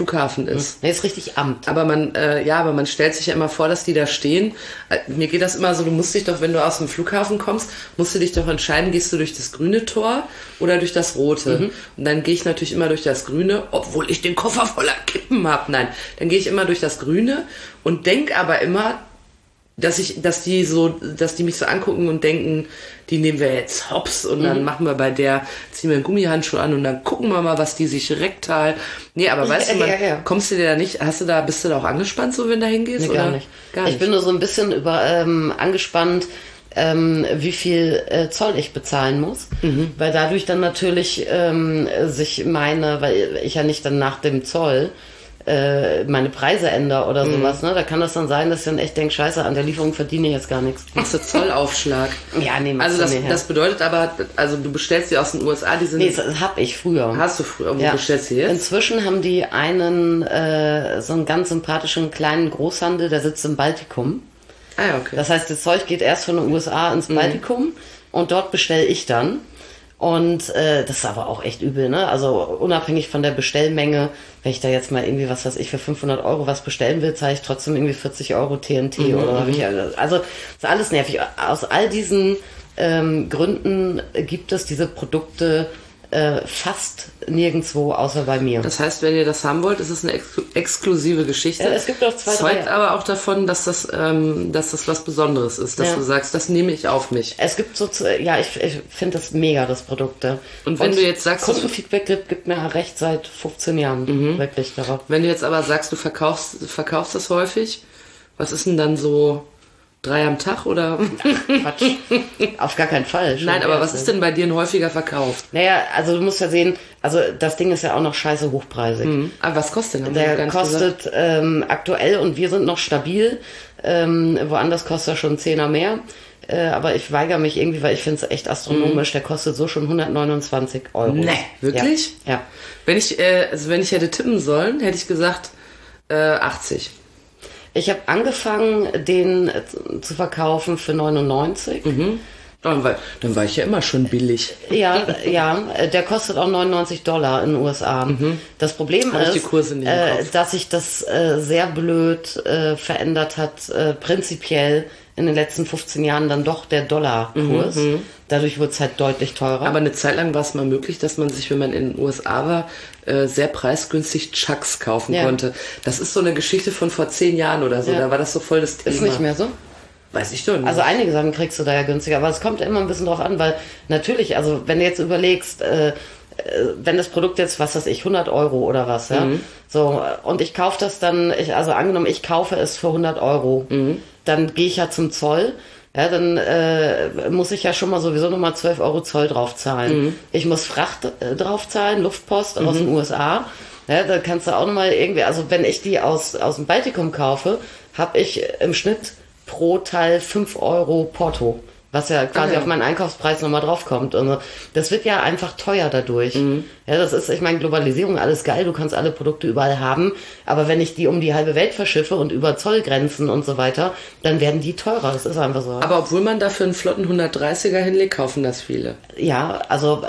Flughafen ist. Nee, ist richtig Amt. Aber man, äh, ja, aber man stellt sich ja immer vor, dass die da stehen. Äh, mir geht das immer so, du musst dich doch, wenn du aus dem Flughafen kommst, musst du dich doch entscheiden, gehst du durch das grüne Tor oder durch das rote. Mhm. Und dann gehe ich natürlich immer durch das grüne, obwohl ich den Koffer voller Kippen habe. Nein, dann gehe ich immer durch das grüne und denk aber immer, dass ich, dass die so, dass die mich so angucken und denken, die nehmen wir jetzt hops und dann mhm. machen wir bei der, ziehen wir einen Gummihandschuh an und dann gucken wir mal, was die sich rektal. Nee, aber weißt ja, du, man, ja, ja. kommst du dir da nicht, hast du da, bist du da auch angespannt, so wenn du da hingehst? Nee, gar oder? nicht. Gar nicht. Ich bin nur so ein bisschen über, ähm, angespannt, ähm, wie viel äh, Zoll ich bezahlen muss, mhm. weil dadurch dann natürlich ähm, sich meine, weil ich ja nicht dann nach dem Zoll meine Preise ändere oder sowas, ne? Da kann das dann sein, dass ich dann echt denke, scheiße, an der Lieferung verdiene ich jetzt gar nichts. Machst du Zollaufschlag? Ja, nee, also das, nicht, ja. das bedeutet aber, also du bestellst die aus den U S A, die sind... Nee, das hab ich früher. Hast du früher? Wo ja. bestellst du jetzt? Inzwischen haben die einen, äh, so einen ganz sympathischen kleinen Großhandel, der sitzt im Baltikum. Ah ja, okay. Das heißt, das Zeug geht erst von den U S A ins Baltikum mhm. und dort bestelle ich dann. Und äh, das ist aber auch echt übel, ne? Also unabhängig von der Bestellmenge, wenn ich da jetzt mal irgendwie, was weiß ich, für fünfhundert Euro was bestellen will, zahle ich trotzdem irgendwie vierzig Euro T N T mhm. oder hab ich, also ist alles nervig. Aus all diesen ähm, Gründen gibt es diese Produkte äh, fast nirgendwo außer bei mir. Das heißt, wenn ihr das haben wollt, ist es eine ex- exklusive Geschichte. Ja, es gibt auch zwei, Zeugt drei. aber auch davon, dass das, ähm, dass das was Besonderes ist, dass ja. du sagst, das nehme ich auf mich. Es gibt so, ja, ich, ich finde das mega, das Produkt. Und wenn Und du jetzt sagst, Kundenfeedback gibt, gibt mir recht seit fünfzehn Jahren mhm. wirklich darauf. Wenn du jetzt aber sagst, du verkaufst, verkaufst das häufig, was ist denn dann so? Drei am Tag oder? Ach, Quatsch. Auf gar keinen Fall. Nein, aber was ist denn bei dir ein häufiger verkauft? Naja, also du musst ja sehen, also das Ding ist ja auch noch scheiße hochpreisig. Mhm. Aber was kostet denn? Der kostet ähm, aktuell, und wir sind noch stabil, ähm, woanders kostet er schon einen Zehner mehr. Äh, aber ich weigere mich irgendwie, weil ich finde es echt astronomisch. Mhm. Der kostet so schon hundertneunundzwanzig Euro. Nee, wirklich? Ja. ja. Wenn ich, äh, also wenn ich hätte tippen sollen, hätte ich gesagt äh, achtzig. Ich habe angefangen, den zu verkaufen für neunundneunzig. Mhm. Dann, war, dann war ich ja immer schon billig. Ja, ja, der kostet auch neunundneunzig Dollar in den U S A. Mhm. Das Problem Hab ist, die Kurse nicht äh, dass sich das äh, sehr blöd äh, verändert hat, äh, prinzipiell in den letzten fünfzehn Jahren dann doch der Dollarkurs. Mhm. Dadurch wird es halt deutlich teurer. Aber eine Zeit lang war es mal möglich, dass man sich, wenn man in den U S A war, äh, sehr preisgünstig Chucks kaufen ja. konnte. Das ist so eine Geschichte von vor zehn Jahren oder so. Ja. Da war das so voll das Thema. Ist nicht mehr so? Weiß ich doch nicht. Also einige Sachen kriegst du da ja günstiger, aber es kommt immer ein bisschen drauf an, weil natürlich, also wenn du jetzt überlegst, äh, wenn das Produkt jetzt, was weiß ich, hundert Euro oder was, ja, mhm. so, und ich kaufe das dann, ich, also angenommen, ich kaufe es für hundert Euro, mhm. dann gehe ich ja zum Zoll, ja, dann äh, muss ich ja schon mal sowieso nochmal zwölf Euro Zoll drauf zahlen. Mhm. Ich muss Fracht äh, drauf zahlen, Luftpost mhm. aus den U S A, ja, da kannst du auch nochmal irgendwie, also wenn ich die aus, aus dem Baltikum kaufe, habe ich im Schnitt pro Teil fünf Euro Porto. Was ja quasi okay. auf meinen Einkaufspreis nochmal draufkommt. Und das wird ja einfach teuer dadurch. Mhm. Ja, das ist, ich meine, Globalisierung, alles geil, du kannst alle Produkte überall haben, aber wenn ich die um die halbe Welt verschiffe und über Zollgrenzen und so weiter, dann werden die teurer. Das ist einfach so. Aber obwohl man dafür einen flotten hundertdreißiger hinlegt, kaufen das viele. Ja, also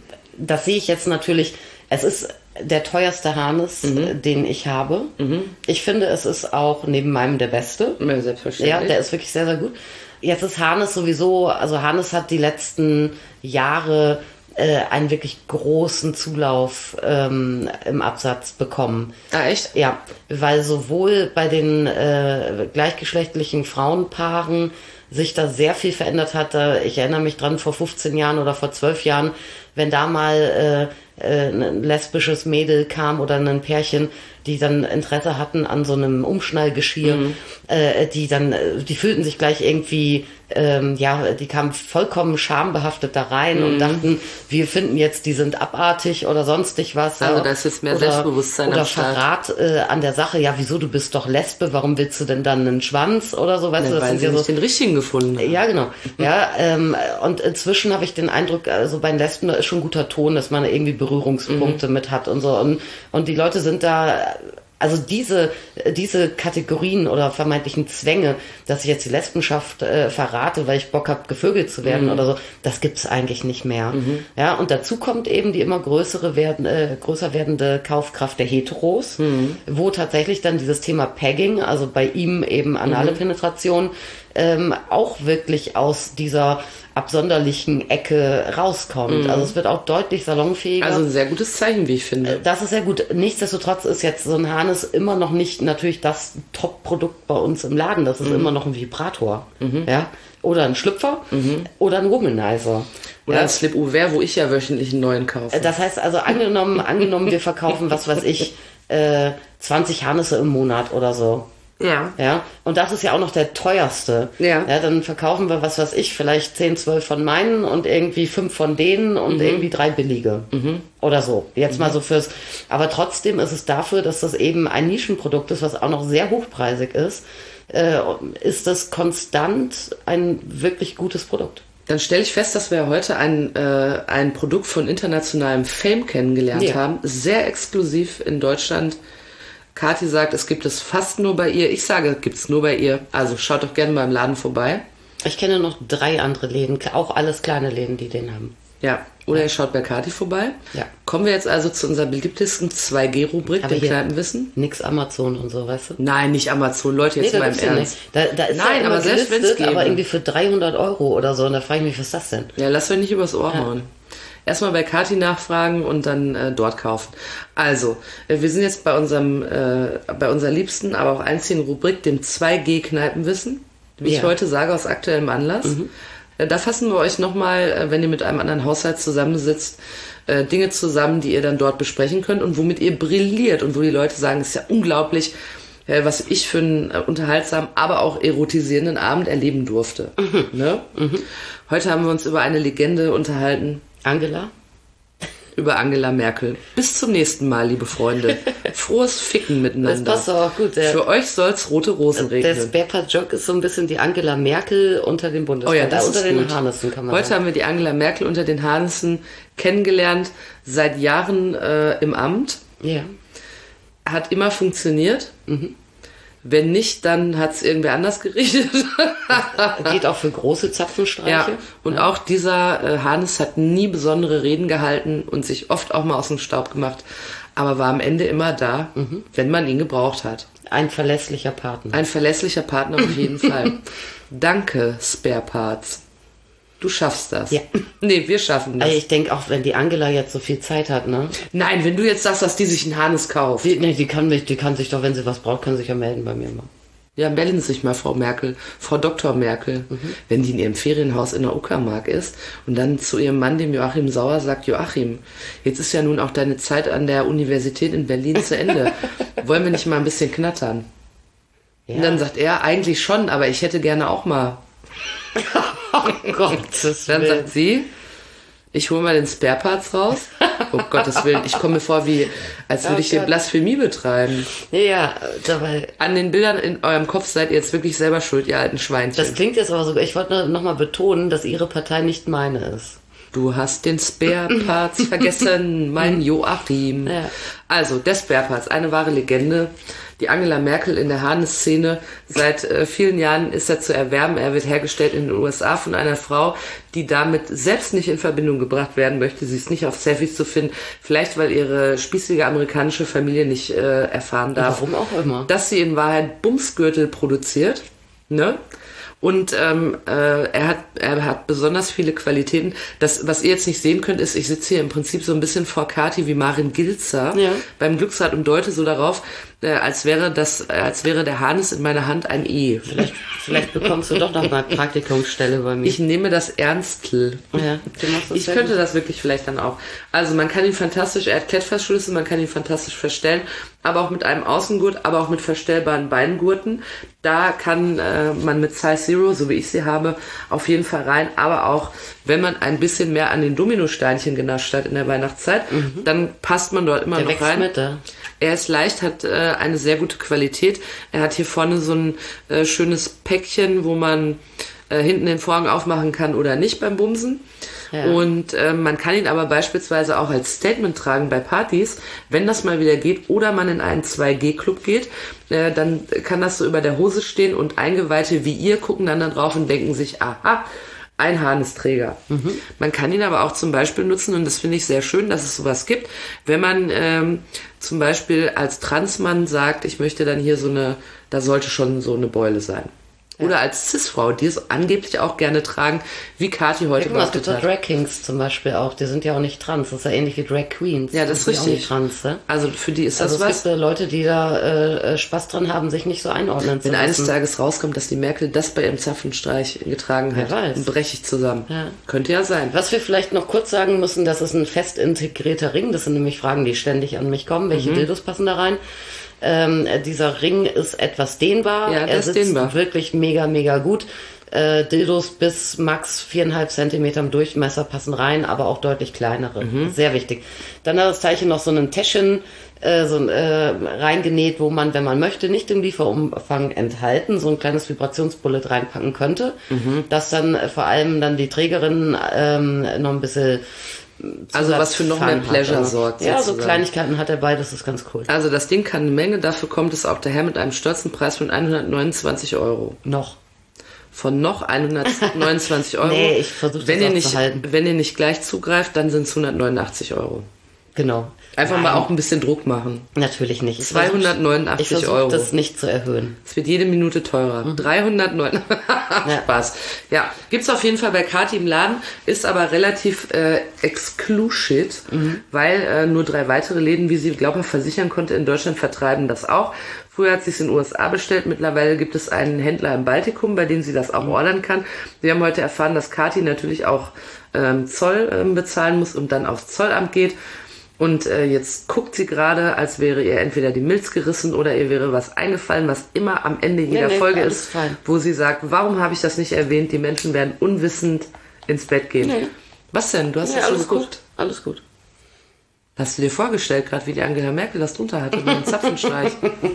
das sehe ich jetzt natürlich, es ist der teuerste Harness, mhm. den ich habe. Mhm. Ich finde, es ist auch neben meinem der beste. Ja, selbstverständlich. Ja, der ist wirklich sehr, sehr gut. Jetzt ist Harness sowieso, also Harness hat die letzten Jahre äh, einen wirklich großen Zulauf ähm, im Absatz bekommen. Ah, echt? Ja, weil sowohl bei den äh, gleichgeschlechtlichen Frauenpaaren sich da sehr viel verändert hat. Ich erinnere mich dran, vor fünfzehn Jahren oder vor zwölf Jahren, wenn da mal äh, äh, ein lesbisches Mädel kam oder ein Pärchen, die dann Interesse hatten an so einem Umschnallgeschirr, mhm. äh, die dann, die fühlten sich gleich irgendwie, ähm, ja, die kamen vollkommen schambehaftet da rein mhm. und dachten, wir finden jetzt, die sind abartig oder sonstig was. Also da ist jetzt mehr oder, Selbstbewusstsein oder am Start. Verrat äh, an der Sache, ja, wieso, du bist doch Lesbe, warum willst du denn dann einen Schwanz oder so, weißt ja, du, das weil sind sie ja nicht so den richtigen gefunden haben. Ja, genau. Ja, ähm, und inzwischen habe ich den Eindruck, also bei den Lesben, da ist schon guter Ton, dass man irgendwie Berührungspunkte mhm. mit hat und so. Und, und die Leute sind da Also diese, diese Kategorien oder vermeintlichen Zwänge, dass ich jetzt die Lesbenschaft äh, verrate, weil ich Bock habe, gevögelt zu werden mhm. oder so, das gibt's eigentlich nicht mehr. Mhm. Ja, und dazu kommt eben die immer größere werden, äh, größer werdende Kaufkraft der Heteros, mhm. wo tatsächlich dann dieses Thema Pegging, also bei ihm eben anale mhm. Penetration, ähm, auch wirklich aus dieser absonderlichen Ecke rauskommt. Mhm. Also es wird auch deutlich salonfähiger. Also ein sehr gutes Zeichen, wie ich finde. Das ist sehr gut. Nichtsdestotrotz ist jetzt so ein Harness immer noch nicht natürlich das Top-Produkt bei uns im Laden. Das ist mhm. immer noch ein Vibrator. Mhm. Ja? Oder ein Schlüpfer mhm. oder ein Womanizer. Oder ja? ein Slip-Ouvert, wo ich ja wöchentlich einen neuen kaufe. Das heißt also, angenommen, angenommen wir verkaufen, was weiß ich, äh, zwanzig Harnisse im Monat oder so. Ja. Ja. Und das ist ja auch noch der teuerste. Ja. Ja, dann verkaufen wir, was weiß ich, vielleicht zehn, zwölf von meinen und irgendwie fünf von denen und mhm. irgendwie drei billige. Mhm. Oder so. Jetzt mhm. mal so fürs, aber trotzdem ist es dafür, dass das eben ein Nischenprodukt ist, was auch noch sehr hochpreisig ist, äh, ist das konstant ein wirklich gutes Produkt. Dann stelle ich fest, dass wir heute ein, äh, ein Produkt von internationalem Fame kennengelernt ja. haben. Sehr exklusiv in Deutschland. Kathi sagt, es gibt es fast nur bei ihr. Ich sage, es gibt es nur bei ihr. Also schaut doch gerne mal im Laden vorbei. Ich kenne noch drei andere Läden, auch alles kleine Läden, die den haben. Ja, oder ja. ihr schaut bei Kathi vorbei. Ja. Kommen wir jetzt also zu unserer beliebtesten zwei G Rubrik, dem Kneipenwissen. Nix Amazon und so, weißt du? Nein, nicht Amazon. Leute, jetzt nee, mal im Ernst. Da, da ist Nein, ja aber selbst wenn es geht. Aber irgendwie für dreihundert Euro oder so. Und da frage ich mich, was ist das denn? Ja, lass euch nicht übers Ohr ja. hauen. Erstmal bei Kathi nachfragen und dann äh, dort kaufen. Also, äh, wir sind jetzt bei unserem, äh, bei unserer liebsten, aber auch einzigen Rubrik, dem zwei G Kneipenwissen, wie ja. ich heute sage, aus aktuellem Anlass. Mhm. Äh, da fassen wir euch nochmal, äh, wenn ihr mit einem anderen Haushalt zusammensitzt, äh, Dinge zusammen, die ihr dann dort besprechen könnt und womit ihr brilliert und wo die Leute sagen, es ist ja unglaublich, äh, was ich für einen äh, unterhaltsamen, aber auch erotisierenden Abend erleben durfte. Mhm. Ne? Mhm. Heute haben wir uns über eine Legende unterhalten. Angela? Über Angela Merkel. Bis zum nächsten Mal, liebe Freunde. Frohes Ficken miteinander. Das passt auch gut. Der, Für euch soll's rote Rosen regnen. Der Spare-Part-Joke ist so ein bisschen die Angela Merkel unter den Bundesländern. Oh ja, das unter ist den gut. Harnissen kann man Heute sagen. haben wir die Angela Merkel unter den Harnissen kennengelernt. Seit Jahren äh, im Amt. Ja. Hat immer funktioniert. Mhm. Wenn nicht, dann hat es irgendwer anders gerichtet. Geht auch für große Zapfenstreiche. Ja, und ja. auch dieser äh, Harnis hat nie besondere Reden gehalten und sich oft auch mal aus dem Staub gemacht, aber war am Ende immer da, mhm. wenn man ihn gebraucht hat. Ein verlässlicher Partner. Ein verlässlicher Partner auf jeden Fall. Danke, Spare Parts. Du schaffst das. Ja. Nee, wir schaffen das. Also ich denke auch, wenn die Angela jetzt so viel Zeit hat, ne? Nein, wenn du jetzt sagst, dass die sich einen Harnis kauft. Die, nee, die kann mich, die kann sich doch, wenn sie was braucht, kann sich ja melden bei mir mal. Ja, melden Sie sich mal, Frau Merkel, Frau Doktor Merkel, mhm. wenn die in ihrem Ferienhaus in der Uckermark ist und dann zu ihrem Mann, dem Joachim Sauer, sagt, Joachim, jetzt ist ja nun auch deine Zeit an der Universität in Berlin zu Ende. Wollen wir nicht mal ein bisschen knattern? Ja. Und dann sagt er, eigentlich schon, aber ich hätte gerne auch mal... Oh Gott, dann sagt sie, ich hole mal den Spare Parts raus. Oh Gottes Willen, ich komme mir vor, wie als würde oh ich hier Blasphemie betreiben. Ja, dabei. An den Bildern in eurem Kopf seid ihr jetzt wirklich selber schuld, ihr alten Schweinchen. Das klingt jetzt aber so, ich wollte nochmal betonen, dass ihre Partei nicht meine ist. Du hast den Spare Parts vergessen, mein Joachim. Ja. Also, der Spare Parts, eine wahre Legende. Die Angela Merkel in der Harnisszene. Seit äh, vielen Jahren ist er zu erwerben. Er wird hergestellt in den U S A von einer Frau, die damit selbst nicht in Verbindung gebracht werden möchte. Sie ist nicht auf Selfies zu finden. Vielleicht, weil ihre spießige amerikanische Familie nicht äh, erfahren darf. Warum auch immer. Dass sie in Wahrheit Bumsgürtel produziert. Ne? Und ähm, äh, er hat er hat besonders viele Qualitäten. Das, was ihr jetzt nicht sehen könnt, ist, ich sitze hier im Prinzip so ein bisschen vor Kathi wie Marin Gilzer ja. beim Glücksrad und deute so darauf, äh, als wäre das, äh, als wäre der Harnis in meiner Hand ein E. Vielleicht, vielleicht bekommst du doch noch mal Praktikumsstelle bei mir. Ich nehme das ernstl. Ja, das ich könnte gut. Das wirklich vielleicht dann auch. Also man kann ihn fantastisch, er hat Klettverschlüsse, man kann ihn fantastisch verstellen, aber auch mit einem Außengurt, aber auch mit verstellbaren Beingurten. Da kann äh, man mit Size Zero, so wie ich sie habe, auf jeden Fall rein. Aber auch, wenn man ein bisschen mehr an den Dominosteinchen genascht hat in der Weihnachtszeit, mhm. dann passt man dort immer der noch rein. Mit, ja. Er ist leicht, hat äh, eine sehr gute Qualität. Er hat hier vorne so ein äh, schönes Päckchen, wo man äh, hinten den Vorhang aufmachen kann oder nicht beim Bumsen. Ja. Und äh, man kann ihn aber beispielsweise auch als Statement tragen bei Partys, wenn das mal wieder geht oder man in einen zwei G Club geht, äh, dann kann das so über der Hose stehen und Eingeweihte wie ihr gucken dann da drauf und denken sich, aha, ein Harnesträger. Mhm. Man kann ihn aber auch zum Beispiel nutzen, und das finde ich sehr schön, dass es sowas gibt, wenn man ähm, zum Beispiel als Transmann sagt, ich möchte dann hier so eine, da sollte schon so eine Beule sein. Ja. Oder als Cis-Frau, die es angeblich auch gerne tragen, wie Kathi heute ja, behauptet hat. Drag Kings zum Beispiel auch, die sind ja auch nicht trans, das ist ja ähnlich wie Drag Queens. Ja, das ist richtig. Auch nicht trans, ne? Also für die ist das also was. Es gibt äh, Leute, die da äh, Spaß dran haben, sich nicht so einordnen zu Wenn lassen. eines Tages rauskommt, dass die Merkel das bei ihrem Zapfenstreich getragen hat, dann breche ich zusammen. Ja. Könnte ja sein. Was wir vielleicht noch kurz sagen müssen, das ist ein fest integrierter Ring, das sind nämlich Fragen, die ständig an mich kommen, welche mhm. Dildos passen da rein. Ähm, dieser Ring ist etwas dehnbar. Ja, er sitzt dehnbar. Wirklich mega, mega gut. Äh, Dildos bis max viereinhalb Zentimeter im Durchmesser passen rein, aber auch deutlich kleinere. Mhm. Sehr wichtig. Dann hat das Teilchen noch so ein Täschchen äh, so, äh, reingenäht, wo man, wenn man möchte, nicht im Lieferumfang enthalten, so ein kleines Vibrationsbullet reinpacken könnte. Mhm. Das dann äh, vor allem dann die Trägerin ähm, noch ein bisschen also was für noch mehr Pleasure hat, sorgt. Ja, sozusagen. So Kleinigkeiten hat er bei, das ist ganz cool. Also das Ding kann eine Menge, dafür kommt es auch daher mit einem stolzen Preis von hundertneunundzwanzig Euro. Noch. Von noch hundertneunundzwanzig Euro. Nee, ich versuche das wenn ihr nicht, aufzuhalten. Wenn ihr nicht gleich zugreift, dann sind es hundertneunundachtzig Euro. Genau. Einfach Nein. mal auch ein bisschen Druck machen. Natürlich nicht. Ich zweihundertneunundachtzig versuch, ich Euro. Ich das nicht zu erhöhen. Es wird jede Minute teurer. Mhm. dreihundertneun. Ja. Spaß. Ja, gibt's auf jeden Fall bei Kathi im Laden, ist aber relativ äh, exclusive, mhm. weil äh, nur drei weitere Läden, wie sie glaubhaft versichern konnte, in Deutschland vertreiben das auch. Früher hat sie es in den U S A bestellt, mittlerweile gibt es einen Händler im Baltikum, bei dem sie das auch mhm. ordern kann. Wir haben heute erfahren, dass Kathi natürlich auch ähm, Zoll ähm, bezahlen muss und dann aufs Zollamt geht. Und äh, jetzt guckt sie gerade, als wäre ihr entweder die Milz gerissen oder ihr wäre was eingefallen, was immer am Ende jeder nee, nee, Folge ist, fein. Wo sie sagt, warum habe ich das nicht erwähnt? Die Menschen werden unwissend ins Bett gehen. Nee. Was denn? Du hast ja, ja schon alles geguckt? Gut. Alles gut. Hast du dir vorgestellt, gerade wie die Angela Merkel das drunter hatte mit dem Zapfenstreich?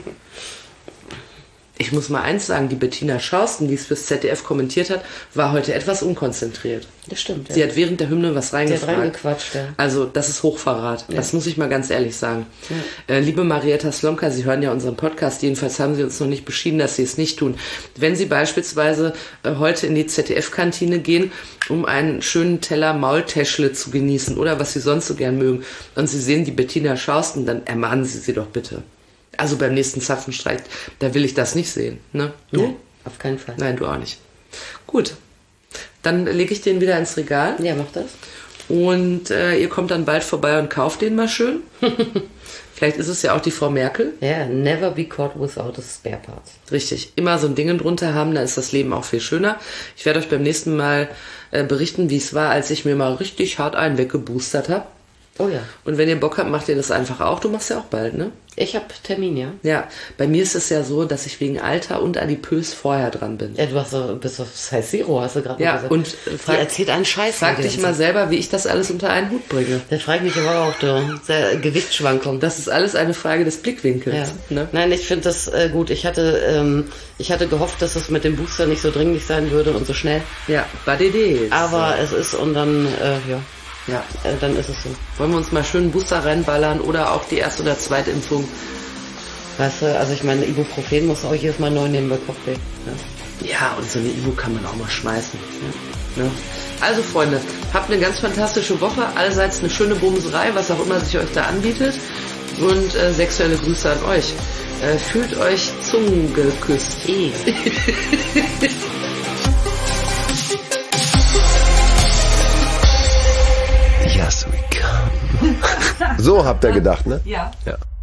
Ich muss mal eins sagen, die Bettina Schausten, die es fürs Z D F kommentiert hat, war heute etwas unkonzentriert. Das stimmt, ja. Sie hat während der Hymne was reingefragt. Sie hat reingequatscht, ja. Also, das ist Hochverrat. Ja. Das muss ich mal ganz ehrlich sagen. Ja. Äh, liebe Marietta Slomka, Sie hören ja unseren Podcast, jedenfalls haben Sie uns noch nicht beschieden, dass Sie es nicht tun. Wenn Sie beispielsweise äh, heute in die Z D F-Kantine gehen, um einen schönen Teller Maultäschle zu genießen oder was Sie sonst so gern mögen, und Sie sehen die Bettina Schausten, dann ermahnen Sie sie doch bitte. Also beim nächsten Zapfenstreich, da will ich das nicht sehen. Ne? Du? Nein, auf keinen Fall. Nein, du auch nicht. Gut, dann lege ich den wieder ins Regal. Ja, mach das. Und äh, ihr kommt dann bald vorbei und kauft den mal schön. Vielleicht ist es ja auch die Frau Merkel. Ja, yeah, never be caught without a spare parts. Richtig, immer so ein Ding drunter haben, dann ist das Leben auch viel schöner. Ich werde euch beim nächsten Mal äh, berichten, wie es war, als ich mir mal richtig hart einen weggeboostert habe. Oh ja. Und wenn ihr Bock habt, macht ihr das einfach auch. Du machst ja auch bald, ne? Ich habe Termin, ja. Ja, bei mir ist es ja so, dass ich wegen Alter und adipös vorher dran bin. Ja, du hast so, bist auf Size Zero, hast du gerade ja, gesagt. Und frag, erzählt einen Scheiß. Frag dich mal selber, wie ich das alles unter einen Hut bringe. Da frage ich mich aber auch, du, der Gewichtsschwankung. Das ist alles eine Frage des Blickwinkels. Ja. Ne? Nein, ich finde das äh, gut. Ich hatte, ähm, ich hatte gehofft, dass es mit dem Booster nicht so dringlich sein würde und so schnell. Ja, but it is. Aber es ist und dann, äh, ja. Ja, äh, dann ist es so. Wollen wir uns mal schön einen Booster reinballern oder auch die Erst- oder Zweitimpfung? Weißt du, also ich meine, Ibuprofen muss auch jedes Mal neu nehmen bei Kopfweh. Ja. ja, und so eine Ibu kann man auch mal schmeißen. Ja. Ne? Also Freunde, habt eine ganz fantastische Woche. Allseits eine schöne Bumserei, was auch immer sich euch da anbietet. Und äh, sexuelle Grüße an euch. Äh, fühlt euch zungeküsst. Yes, we come. So habt ihr gedacht, ne? Ja. Ja.